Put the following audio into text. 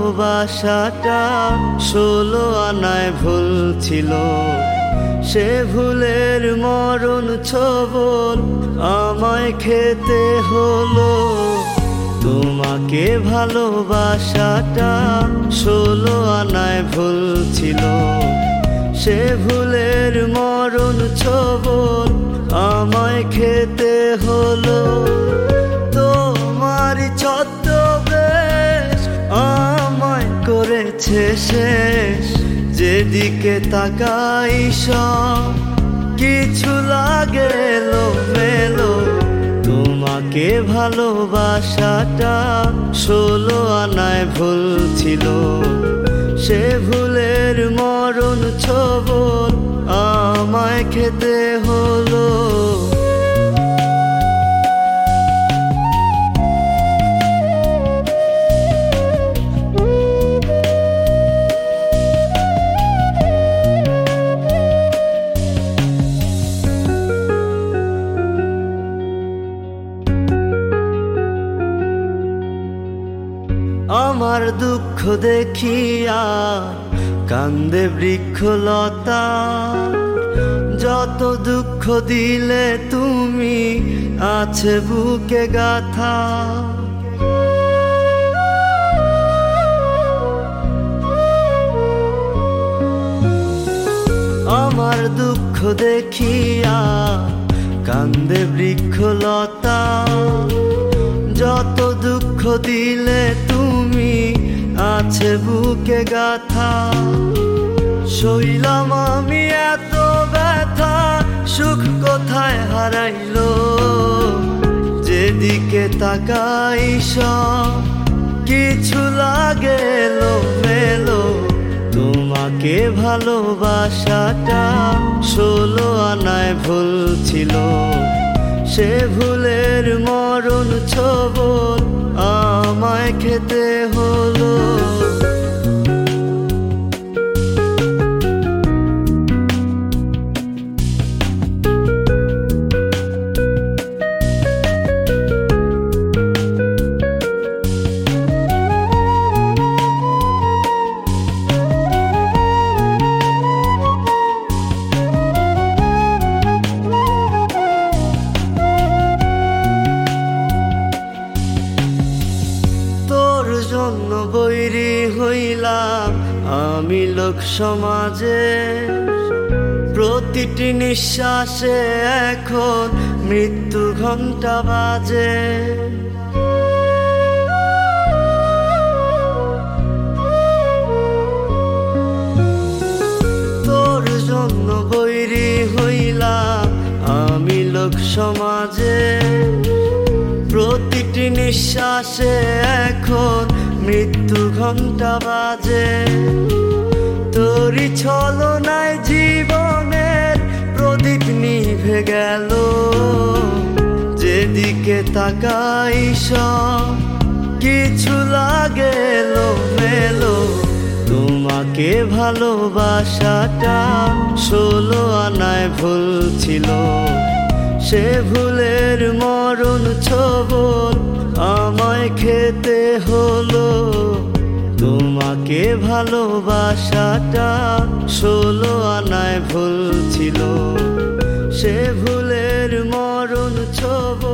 ভালোবাসাটা 16 আনায় ভুল ছিল। সে ভুলের মরণ ছবল আমায় খেতে হলো। তোমাকে ভালোবাসাটা 16 আনায় ভুল ছিল। সে ভুলের মরণ ছবল আমায় খেতে হলো। তোমার ছদ্মবেশ আমায় করেছে শেষ। যেদিকে তাকাই সব কিছু লাগে এলোমেলো। তোমাকে ভালোবাসাটা 16 আনায় ভুল ছিল। সে ভুলের মরণ ছবল আমায় খেতে হলো। আমার দুঃখ দেখিয়া কান্দে বৃক্ষলতা। যত দুঃখ দিলে তুমি আছে বুকে গাথা। আমার দুঃখ দেখিয়া কান্দে বৃক্ষলতা। যত দুঃখ দিলে তুমি আছে বুকে গাথা। শৈলাম আমি এত ব্যথা, সুখ কোথায় হারাইলো। যেদিকে তাকাই সব কিছু লাগে এলোমেলো। তোমাকে ভালোবাসাটা 16 আনায় ভুল ছিল। সে ভুলের মরণ ছবল আমায় খেতে হলো। জন্য বৈরী হইলাম আমি লোক সমাজে। প্রতিটি নিঃশ্বাসে এখন মৃত্যু ঘণ্টা বাজে। তোর জন্য বৈরী হইলাম আমি লোক সমাজে। প্রতিটি নিঃশ্বাসে এখন মৃত্যু ঘণ্টা বাজে। তোরই ছলনায় জীবনের প্রদীপ নিভে গেল। যেদিকে তাকাই সব কিছু লাগে এলোমেলো। তোমাকে ভালোবাসাটা 16 আনায় ভুল ছিল। সে ভুলের মরণ ছবল আমায় খেতে হলো। তোমাকে ভালোবাসাটা 16 আনায় ভুল ছিল। সে ভুলের মরণ ছবল